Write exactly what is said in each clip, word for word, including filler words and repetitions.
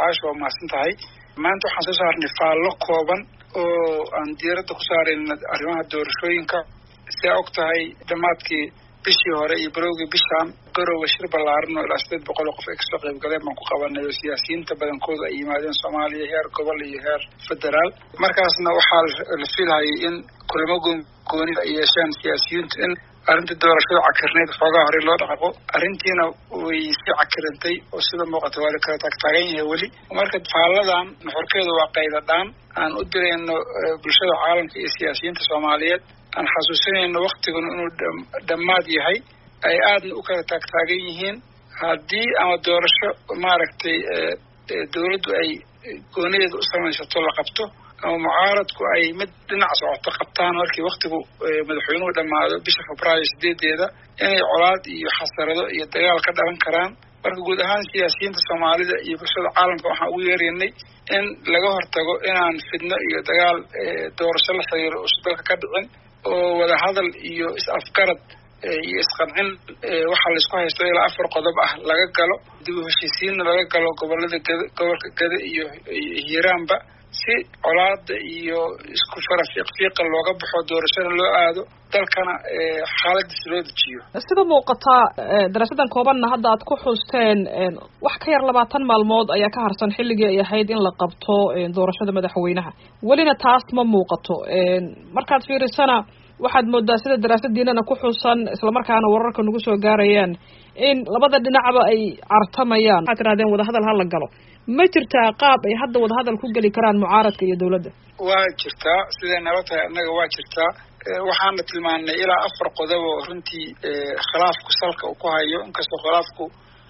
caasho oo maasan tahay maanta waxaan soo saarnay faallo kooban oo aan diiradda ku saarayn arrimaha doorashooyinka si og tahay dhammaadkii bishii hore iyo bilowgii bishaan garowe shir ballaaran oo ilaa sideed boqol oo qof ay kasoo qayb galeen baan ku qabanay oo siyaasiyiinta badankooda ay yimaadeen Soomaaliya heer gobol iyo heer federaal markaasna waxaa la filayay in kulamo gooni ay yeeshaan siyaasiyiintu in arrinta doorashada cakirneed xoogaa hore loo dhaqaqo arrintiina way si cakirantay oo sida muuqata waa la kala taagtaagan yahay weli marka faalladan nuxurkeedu waa qaydadhaan aan u dirayno bulshada caalamka iyo siyaasiyiinta Soomaaliyeed aan xasuusinayno waqtigan inuu dhammaad yahay ay aadna u kala taagtaagan yihiin haddii ama doorasho maaragtay dawladdu ay goonideeda u samaysato la qabto ama mucaaradku ay mid dhinac socoto qabtaan markii waqtigu madaxweynuhu dhammaado bisha Febraayo sideedeeda inay colaad iyo xasarado iyo dagaal ka dhalan karaan marka guud ahaan siyaasiyiinta Soomaalida iyo bulshada caalamka waxaan ugu yeeraynay in laga hortago inaan fidno iyo dagaal doorasho la xiriiro oo dalka ka dhicin oo wada hadal iyo is-afgarad iyo isqancin waxaa la isku haysto ilaa afar qodob ah laga galo dib u heshiisiinna laga galo gobolada gobolka Gada iyo Hiiraanba si colaada iyo isku farafiiq looga baxo doorashada loo aado dalkana xaaladiisa loo dejiyo sida muuqata daraasadan koobanna hadda aad ku xusteen wax ka yar labaatan maalmood ayaa ka harsan xilligii ay ahayd in la qabto doorashada madaxweynaha welina taas ma muuqato markaad fiirisana waxaad moodaa sida daraasadiinana ku xusan isla markaana wararka nagu soo gaarayaan in labada dhinacba ay cartamayaan waxaad tirahdeen wadahadal ha la galo ma jirtaa qaab ay hadda wadahadal ku geli karaan mucaaradka iyo dawladda waa jirtaa siday nala tahay annaga waa jirtaa waxaana tilmaanay ilaa afar qodob oo runtii khilaafku salka uu ku hayo inkastoo khilaafku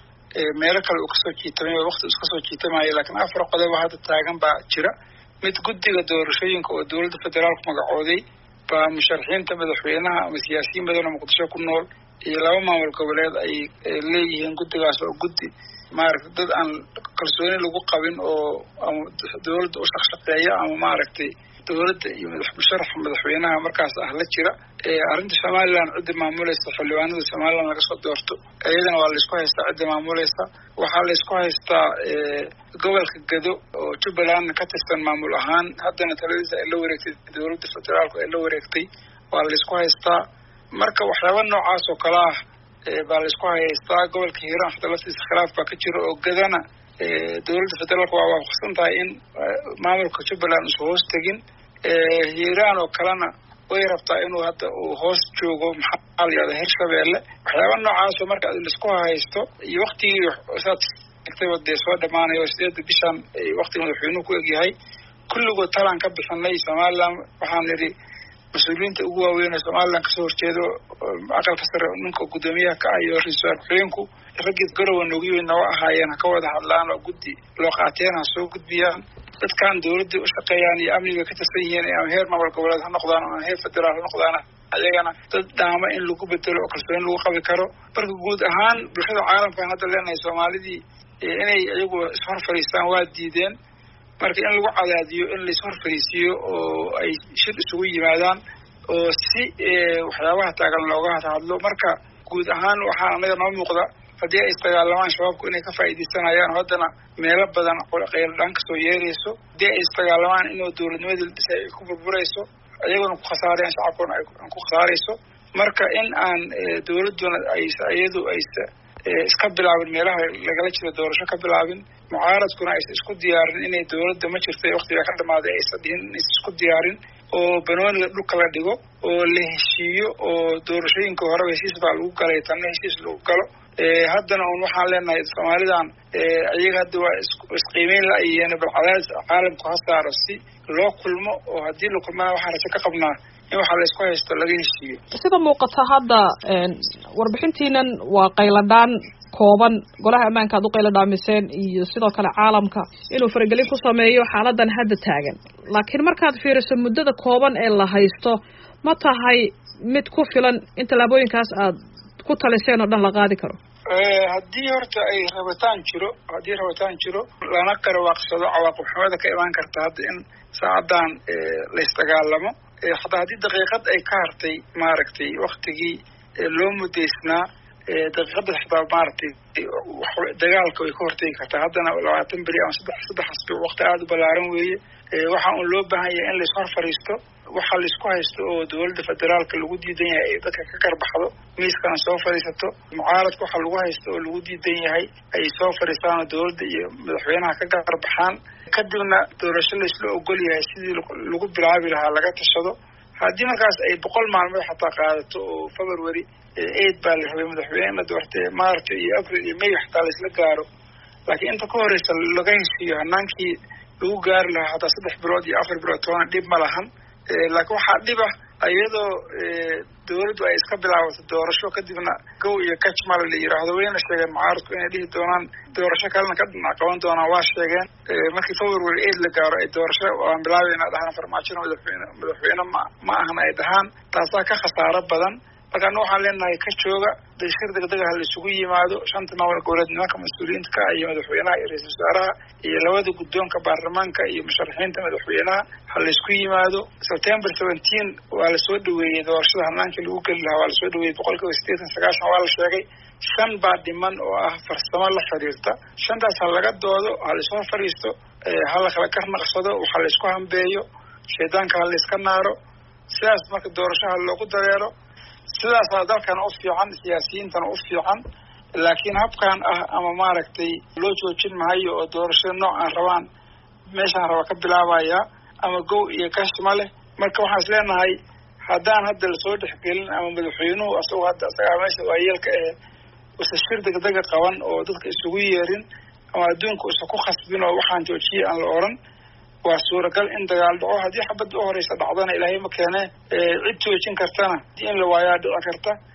meelo kale uu kasoo jiitamay oo waqti iska soo jiitamayo laakiin afar qodob oo hadda taagan baa jira mid guddiga doorashooyinka oo dawladda federaalku magacooday baa musharaxiinta madaxweynaha ama siyaasiyiin badan oo Muqdisho ku nool iyo laba maamul goboleed ay leeyihiin guddigaas oo guddi maaragtay dad aan kalsooni lagu qabin oo ama dawladda u shaqshaqeeya ama maaragtay dawladda iyo madax musharaxa madaxweynaha markaas ah la jira arrinta Somaliland cidda maamulaysa xildhibaanada Somaliland laga soo doorto iyadana waa la isku haystaa cidda maamulaysa waxaa la isku haystaa gobolka Gado oo Jubbaland ka tirsan maamul ahaan haddana taladiisa ay la wareegtay dawladda federaalku ay la wareegtay waa la isku haystaa marka waxyaabo noocaas oo kala ah baa la isku haystaa gobolka Hiiraan hadda laftiisa khilaaf baa ka jira oo Gadana dawladda federaalku waa waafaqsan tahay in maamulka Jubbaland uu hoos tagin Hiiraan oo kalena way rabtaa inuu hadda uu hoos joogo maxaa la yiraahdaa Hirshabeelle waxyaabo noocaas oo marka la isku haysto iyo waqtigii saad wada soo dhamaanayo sideed bishan waqtiga madaxweynuhu ku egyahay kulligood talaan ka bixinay Somaliland waxaan niri mas-uuliyiinta ugu waaweyn ee Somaliland kasoo horjeedo aqalka sare ninka gudoomiyaha ka ayo ra'iisul wasaarku ragid garowe noogu yimid oo ahaayeen ka wada hadlaan oo guddi loo qaateen soo gudbiyaan dadkan dawladda u shaqeeyaan iyo amniga ka tirsan yihiin ee heer maamul goboleed ha noqdaan oo heer federaal ha noqdaan ayagana dad dhaama in lagu bedelo oo kalsooni lagu qabi karo marka guud ahaan bulshada caalamka hadda leenahay Soomaalidii inay iyagu ishor fariistaan waa diideen marka in lagu cadaadiyo in la ishor fariisiyo oo ay shir isugu yimaadaan oo si waxyaabaha taagan looga hadlo marka guud ahaan waxaa anaga noo muuqda haddii ay istagaalamaan shabaabku inay ka faa'iideysanayaan haddana meelo badan qayl dhan ka soo yeerayso haddii ay istagaalamaan inuu dawladnimadii dhisay ay ku burburayso iyaguna ku khasaarayaan shacabkuna ay ku khasaarayso marka in aan dawladduna ay iyadu ay iska bilaabin meelaha lagala jiro doorasho ka bilaabin mucaaradkuna aysan isku diyaarin inay dawladda ma jirtay waqtiga ka dhamaaday aysan dhihin inaysan isku diyaarin oo banooniga dhulka la dhigo oo la heshiiyo oo doorashooyinka horeba heshiis baa lagu galay tanna heshiis lagu galo haddana un waxaan leenahay Soomaalidan iyaga hadda waa isqiimeyn la ayeen bal cadaadis caalamku ha saaro si loo kulmo oo haddii la kulmana waxaan rajo ka qabnaa in waxa la isku haysto laga heshiiyo sida muuqata hadda warbixintiinan waa qayladaan kooban golaha ammaanka aad u qayladhaamiseen iyo sidoo kale caalamka inuu faragelin ku sameeyo xaaladan hadda taagan laakiin markaad fiiriso muddada kooban ee la haysto ma tahay mid ku filan in tallaabooyinkaas aad ku taliseen oo dhan la qaadi karo haddii horta ay rabitaan jiro haddii rabitaan jiro lana qarwaaqsado cawaaqib xumada ka imaan karta hadda in saacadan la isdagaalamo hataa haddii daqiiqad ay ka hartay maaragtay waqtigii loo mudaysnaa daqiiqada xitaa maaragtay dagaalka way ka hortegi kartaa. haddana labaatan beri ama saddex saddex asbuuc waqti aada u ballaaran weeye. waxaa un loo baahan yahay in laishor fadhiisto, waxaa laisku haysto oo dowladda federaalka lagu diidan yahay ay dadka ka garbaxdo, miiskana soo fadhiisato. mucaaradka waxaa lagu haysto oo lagu diidan yahay ay soo fadhiistaan oo dowladda iyo madaxweynaha ka garbaxaan. kadibna doorasho laisla ogol yahay sidii lagu bilaabi lahaa laga tashado. haddii markaas ay boqol maalmood xataa qaadato oo february eid baa la rabay madaxweyne in la doortay maarta iyo april iyo may xataa laisla gaaro, laakiin inta ka horeysa laga heshiiyo hanaankii lagu gaari lahaa hataa saddex bilood iyo afar bilood toona dhib ma lahan. laakiin waxaa dhib ah iyadoo dowladdu ay iska bilaabato doorasho kadibna gow iyo kajmala la yiraahdo. wayna sheegeen mucaaradku inay dhihi doonaan doorasho kalena ka dhinac qaban doonaan, waa sheegeen. markii february eid la gaaro ay doorasho waan bilaabayna dhahaan farmaajona madaxweyne madaxweyne ma ma ahna ay dhahaan, taasaa ka khasaaro badan. markaana waxaan leenahay ka jooga dashir degdega ha la isugu yimaado shanta maamul goboleed nimanka mas-uuliyiinta ka iyo madaxweynaha iyo ra-iisul wasaaraha iyo labada guddoonka baarlamaanka iyo musharaxiinta madaxweynaha ha la isku yimaado. september seventeen waa lasoo dhaweeyey doorashada hanaankii lagu geli lahaa, waa lasoo dhaweeyey boqol kiiba sideetan sagaashan waa la sheegay. shan baa dhiman oo ah farsamo la xiriirta. shantaas ha laga doodo, ha laisoo fadhiisto, ha la kala karnaqsado, waxa la isku hambeeyo, shaydaanka ha la iska naaro. sidaas marka doorashaha loogu dareero, sidaasaa dalkana u fiican, siyaasiyiintana u fiican. laakiin habkan ah ama maaragtay loo joojin mahayo oo doorashada noocan rabaan meeshaan raba ka bilaabaya ama gow iyo kash ma leh. marka waxaan is leenahay haddaan hadda lasoo dhexgelin ama madaxweynuhu asagoo hadda isagaa meesha waayeelka ahe usa shir degdega qaban oo dadka isugu yeerin ama adduunka usa ku khasbin oo waxaan joojiyay aan la oran, waa suuragal in dagaal dhaco. haddii xabadda u horeysa dhacdana ilaahay ma keene cid joojin kartana in la waayaa dhici karta.